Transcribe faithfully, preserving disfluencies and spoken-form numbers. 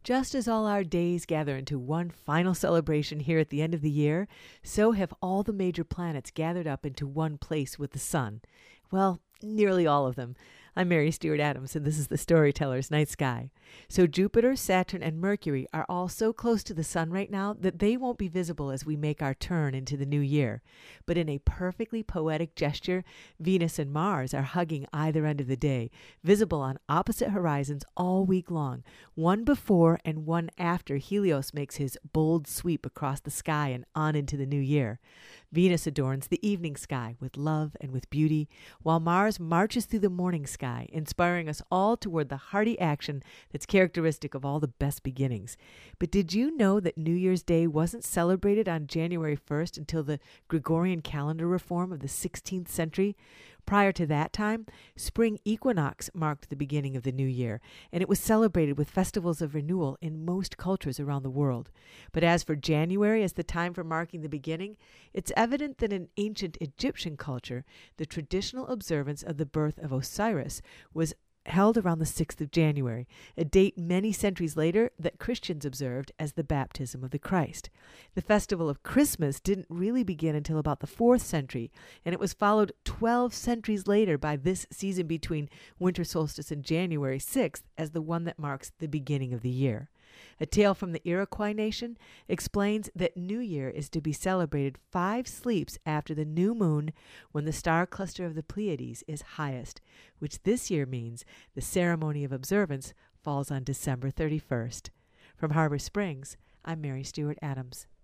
Just as all our days gather into one final celebration here at the end of the year, so have all the major planets gathered up into one place with the sun. Well, nearly all of them. I'm Mary Stewart Adams, and this is the Storyteller's Night Sky. So Jupiter, Saturn, and Mercury are all so close to the sun right now that they won't be visible as we make our turn into the new year. But in a perfectly poetic gesture, Venus and Mars are hugging either end of the day, visible on opposite horizons all week long, one before and one after Helios makes his bold sweep across the sky and on into the new year. Venus adorns the evening sky with love and with beauty, while Mars marches through the morning sky, inspiring us all toward the hearty action that's characteristic of all the best beginnings. But did you know that New Year's Day wasn't celebrated on January first until the Gregorian calendar reform of the sixteenth century? Prior to that time, spring equinox marked the beginning of the new year, and it was celebrated with festivals of renewal in most cultures around the world. But as for January as the time for marking the beginning, it's evident that in ancient Egyptian culture, the traditional observance of the birth of Osiris was held around the sixth of January, a date many centuries later that Christians observed as the baptism of the Christ. The festival of Christmas didn't really begin until about the fourth century, and it was followed twelve centuries later by this season between winter solstice and January sixth as the one that marks the beginning of the year. A tale from the Iroquois nation explains that New Year is to be celebrated five sleeps after the new moon when the star cluster of the Pleiades is highest, which this year means the ceremony of observance falls on December thirty-first. From Harbor Springs, I'm Mary Stewart Adams.